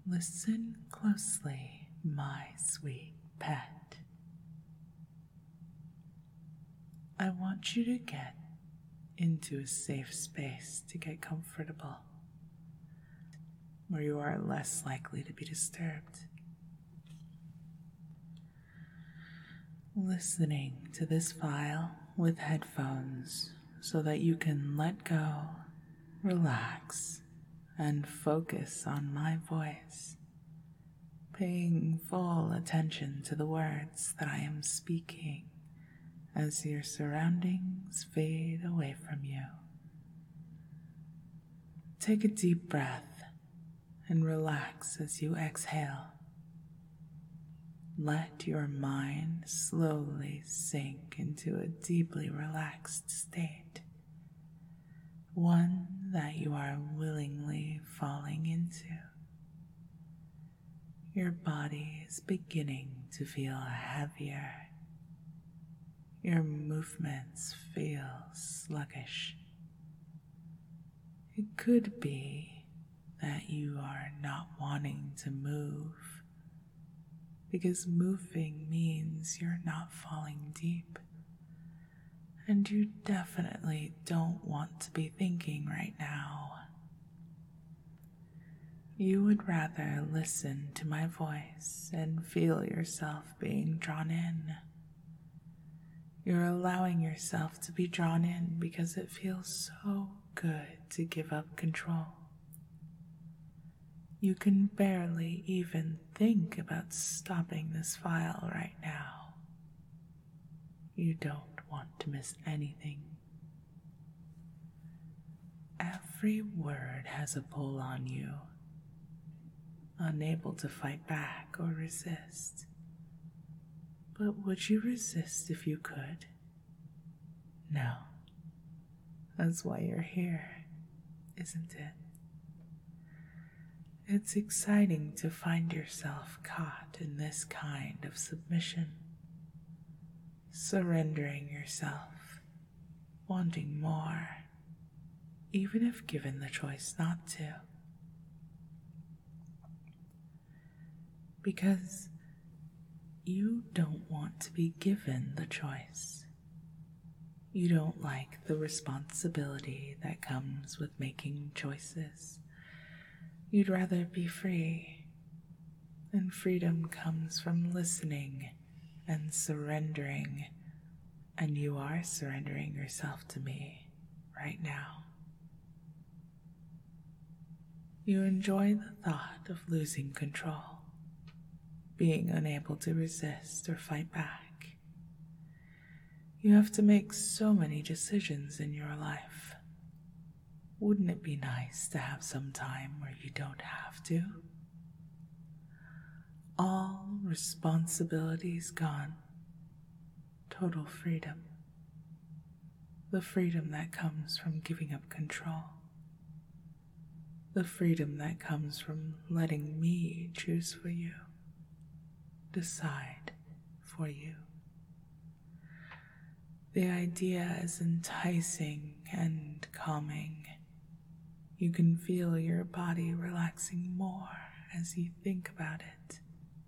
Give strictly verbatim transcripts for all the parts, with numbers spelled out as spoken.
Listen closely, my sweet pet. I want you to get into a safe space to get comfortable, where you are less likely to be disturbed. Listening to this file with headphones so that you can let go, relax, and focus on my voice, paying full attention to the words that I am speaking as your surroundings fade away from you. Take a deep breath and relax as you exhale. Let your mind slowly sink into a deeply relaxed state, one that you are willingly falling into. Your body is beginning to feel heavier. Your movements feel sluggish. It could be that you are not wanting to move, because moving means you're not falling deep, and you definitely don't want to be thinking right now. You would rather listen to my voice and feel yourself being drawn in. You're allowing yourself to be drawn in because it feels so good to give up control. You can barely even think about stopping this file right now. You don't want to miss anything. Every word has a pull on you, unable to fight back or resist. But would you resist if you could? No. That's why you're here, isn't it? It's exciting to find yourself caught in this kind of submission, surrendering yourself, wanting more, even if given the choice not to. Because you don't want to be given the choice. You don't like the responsibility that comes with making choices. You'd rather be free, and freedom comes from listening and surrendering, and you are surrendering yourself to me right now. You enjoy the thought of losing control, being unable to resist or fight back. You have to make so many decisions in your life. Wouldn't it be nice to have some time where you don't have to? All responsibilities gone. Total freedom. The freedom that comes from giving up control. The freedom that comes from letting me choose for you. Decide for you. The idea is enticing and calming. You can feel your body relaxing more as you think about it.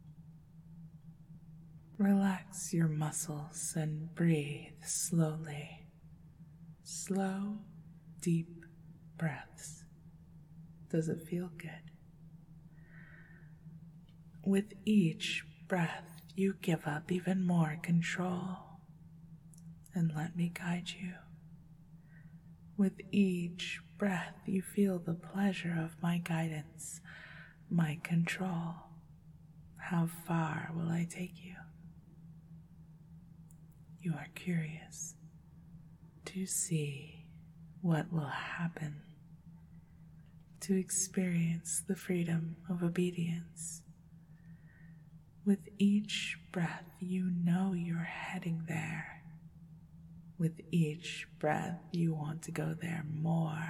Relax your muscles and breathe slowly. Slow, deep breaths. Does it feel good? With each breath, you give up even more control. And let me guide you. With each breath, you feel the pleasure of my guidance, my control. How far will I take you? You are curious to see what will happen, to experience the freedom of obedience. With each breath, you know you're heading there. With each breath, you want to go there more.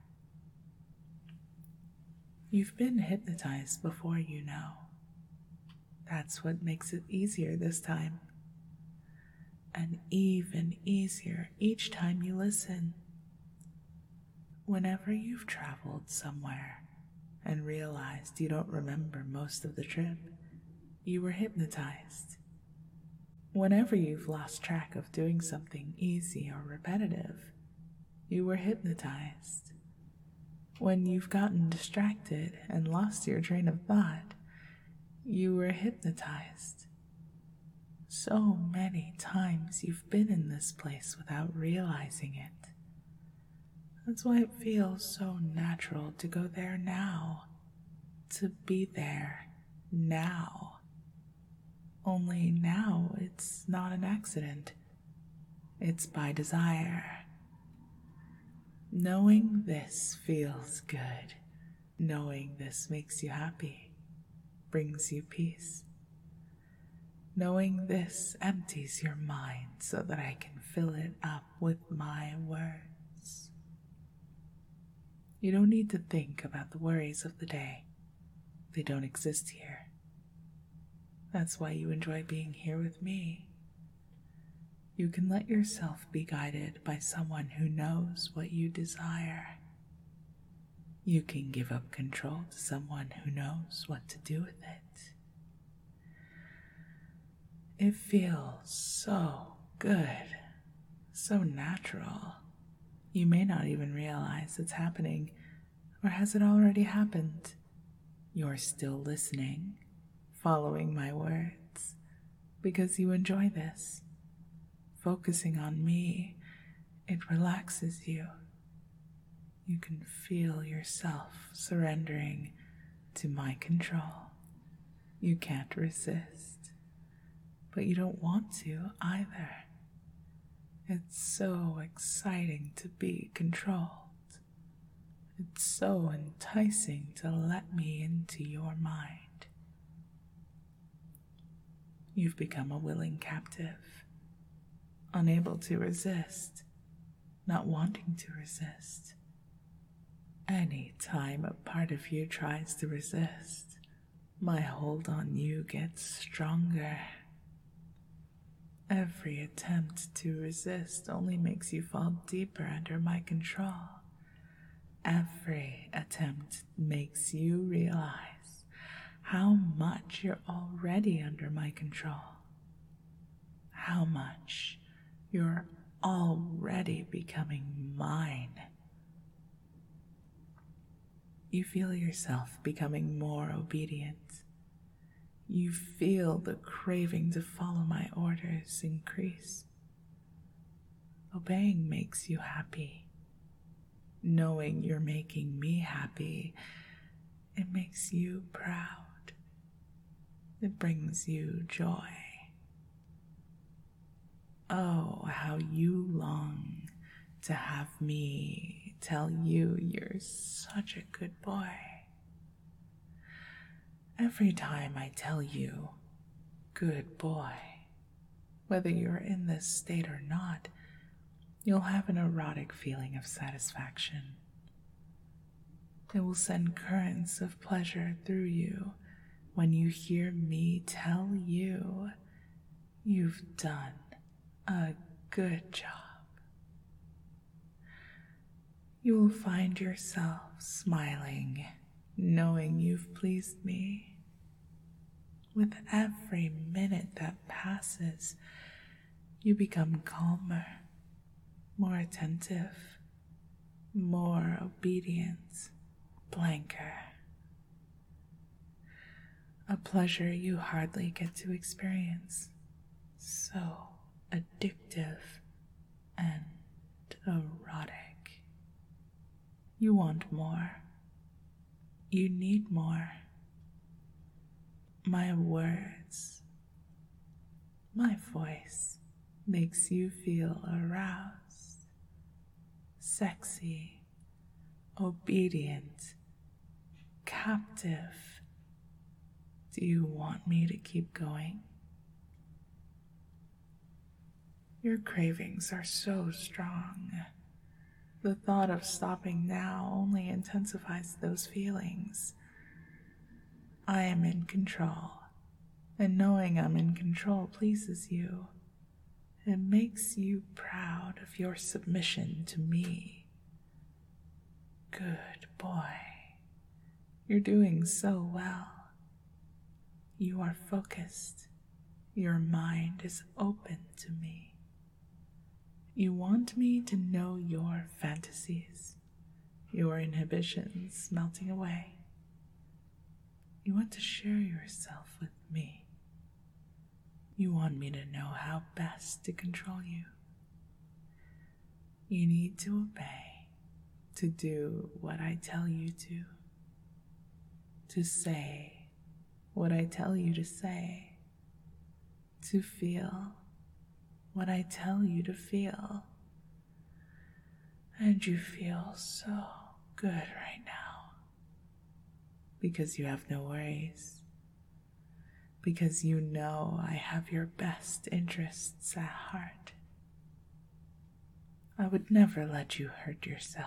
You've been hypnotized before, you know. That's what makes it easier this time. And even easier each time you listen. Whenever you've traveled somewhere and realized you don't remember most of the trip. You were hypnotized. Whenever you've lost track of doing something easy or repetitive, you were hypnotized. When you've gotten distracted and lost your train of thought, you were hypnotized. So many times you've been in this place without realizing it. That's why it feels so natural to go there now, to be there now. Only now it's not an accident. It's by desire. Knowing this feels good. Knowing this makes you happy, brings you peace. Knowing this empties your mind so that I can fill it up with my words. You don't need to think about the worries of the day. They don't exist here. That's why you enjoy being here with me. You can let yourself be guided by someone who knows what you desire. You can give up control to someone who knows what to do with it. It feels so good, so natural. You may not even realize it's happening, or has it already happened? You're still listening, following my words, because you enjoy this. Focusing on me, it relaxes you. You can feel yourself surrendering to my control. You can't resist, but you don't want to either. It's so exciting to be controlled. It's so enticing to let me into your mind. You've become a willing captive, unable to resist, not wanting to resist. Any time a part of you tries to resist, my hold on you gets stronger. Every attempt to resist only makes you fall deeper under my control. Every attempt makes you realize how much you're already under my control. How much you're already becoming mine. You feel yourself becoming more obedient. You feel the craving to follow my orders increase. Obeying makes you happy. Knowing you're making me happy, it makes you proud. It brings you joy. Oh, how you long to have me tell you you're such a good boy. Every time I tell you, good boy, whether you're in this state or not, you'll have an erotic feeling of satisfaction. It will send currents of pleasure through you when you hear me tell you you've done a good job. You will find yourself smiling, knowing you've pleased me. With every minute that passes, you become calmer, more attentive, more obedient, blanker. A pleasure you hardly get to experience, so addictive and erotic. You want more. You need more. My words, my voice makes you feel aroused, sexy, obedient, captive. Do you want me to keep going? Your cravings are so strong. The thought of stopping now only intensifies those feelings. I am in control, and knowing I'm in control pleases you. It makes you proud of your submission to me. Good boy. You're doing so well. You are focused. Your mind is open to me. You want me to know your fantasies, your inhibitions melting away. You want to share yourself with me. You want me to know how best to control you. You need to obey, to do what I tell you to, to say what I tell you to say, to feel what I tell you to feel. And you feel so good right now because you have no worries, because you know I have your best interests at heart. I would never let you hurt yourself,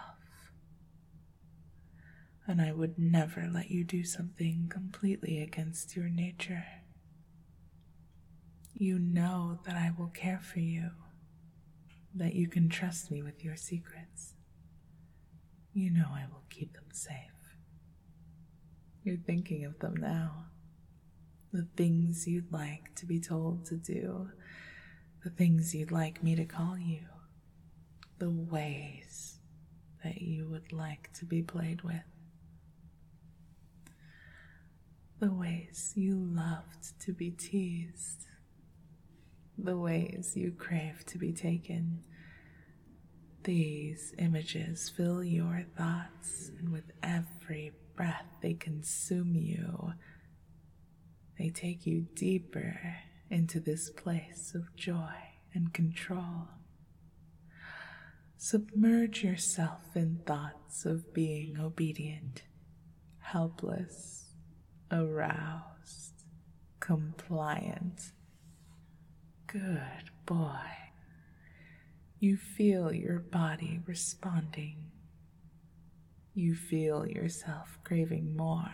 and I would never let you do something completely against your nature. You know that I will care for you, that you can trust me with your secrets. You know I will keep them safe. You're thinking of them now. The things you'd like to be told to do, the things you'd like me to call you, the ways that you would like to be played with, the ways you loved to be teased, the ways you crave to be taken. These images fill your thoughts, and with every breath they consume you. They take you deeper into this place of joy and control. Submerge yourself in thoughts of being obedient, helpless, aroused, compliant. Good boy. You feel your body responding. You feel yourself craving more.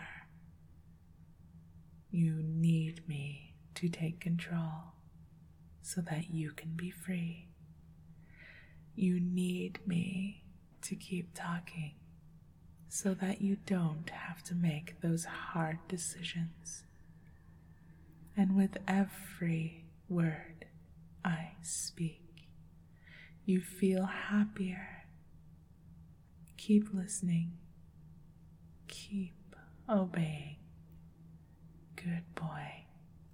You need me to take control so that you can be free. You need me to keep talking so that you don't have to make those hard decisions. And with every word I speak, you feel happier. Keep listening. Keep obeying. Good boy.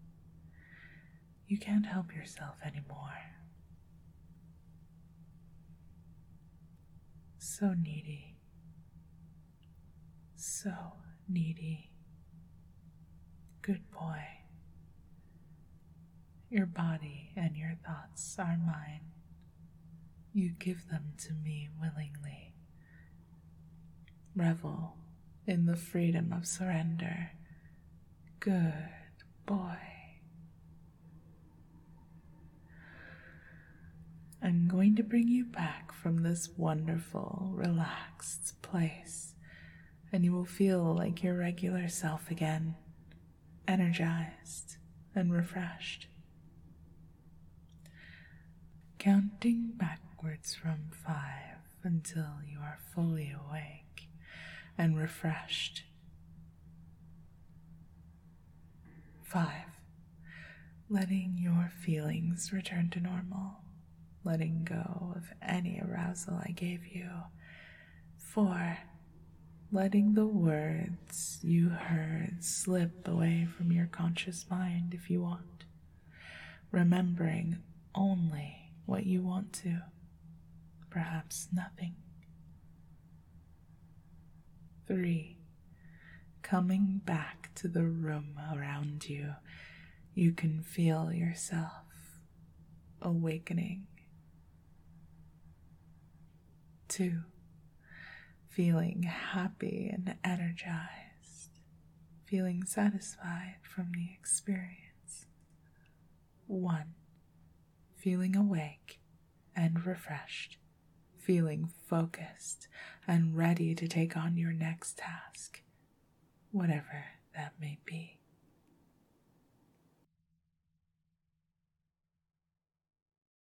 You can't help yourself anymore. So needy. So needy. Good boy. Your body and your thoughts are mine. You give them to me willingly. Revel in the freedom of surrender. Good boy. I'm going to bring you back from this wonderful, relaxed place, and you will feel like your regular self again, energized and refreshed. Counting backwards from five until you are fully awake and refreshed. Five, letting your feelings return to normal, letting go of any arousal I gave you. Four, letting the words you heard slip away from your conscious mind if you want, remembering only what you want to, perhaps nothing. Three, coming back to the room around you, you can feel yourself awakening. Two, feeling happy and energized, feeling satisfied from the experience. One, feeling awake and refreshed, feeling focused and ready to take on your next task, whatever that may be.